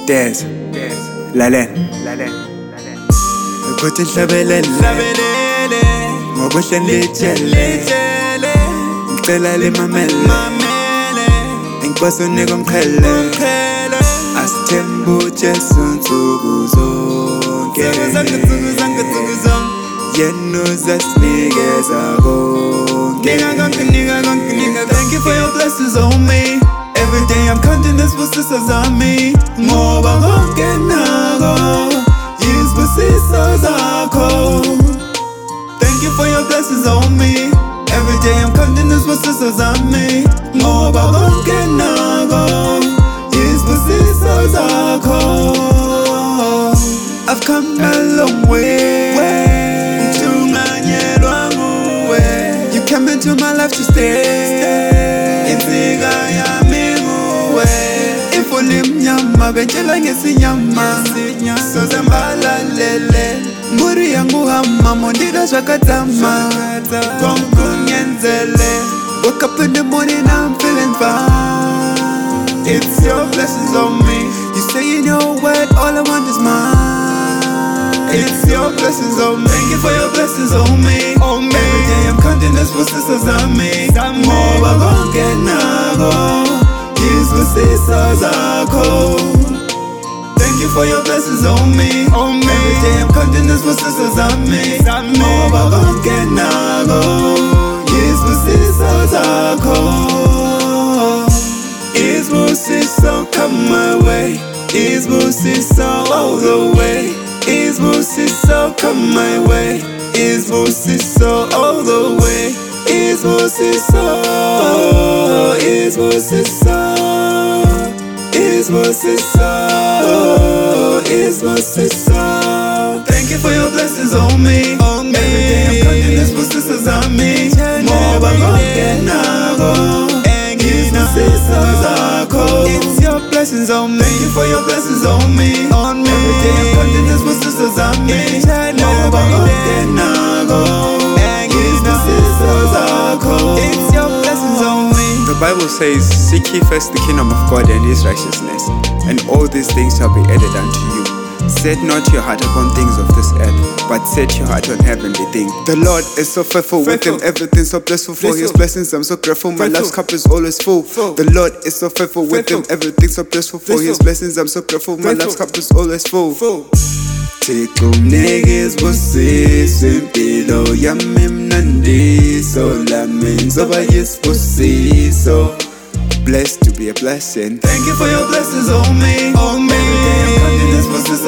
Des, Lalen, ukuthi nhlabelele ngokuhle ngitshele ngicela limamele inkosi unika umqhele asithembe uJesu nsuku zonke yena uzasinikeza konke. Thank you for your blessings on me. Every day I'm counting this blessings on me. Ngoba konke nako yizibusiso zakho. Thank you for your blessings on me. Every day I'm counting this blessings on me. Ngoba konke nako yizibusiso zakho. I've come a long way. You came into my life to stay. Insika yami nguwe. Ifuli mnyama bentshela ngesinyama. Soze mbalalele. Mburi yangu hama mondida shakatama. Konkunyenzele. Woke up in the morning I'm feeling fine. It's your blessings on me. You say in your word all I want is mine. It's your blessings on me. Thank you for your blessings on me. Every day I'm counting this blessings on me. Ngoba konke nako yizibusiso zakho. Thank you for your blessings on me. Every day I'm counting this blessings on me. Ngoba konke nako yizibusiso zakho. Izibusiso come my way. Izibusiso all the way. Izibusiso come my way. Izibusiso all the way. Izibusiso, Izibusiso, Izibusiso, Izibusiso. Thank you for your blessings on me. Every day I'm counting these blessings on me. Ngoba konke nako yizibusiso zakho. It's your blessings on me. Thank you for your blessings on me. Every day I'm counting these blessings on me. Ngoba konke nako yizibusiso zakho. It's your blessings on me. The Bible says, seek ye first the kingdom of God and his righteousness, and all these things shall be added unto you. Set not your heart upon things of this earth, but set your heart on heavenly things. The Lord is so faithful with him, everything so blissful. For his blessings I'm so grateful, my love's cup is always full. The Lord is so faithful with him, everything so blissful. For his blessings I'm so grateful, my love's cup is always full. Thixo mnike isibusiso impilo yami mnandiso lami ngizoba yisibusiso. Blessed to be a blessing. Thank you for your blessings on me. Every day I'm counting this blessings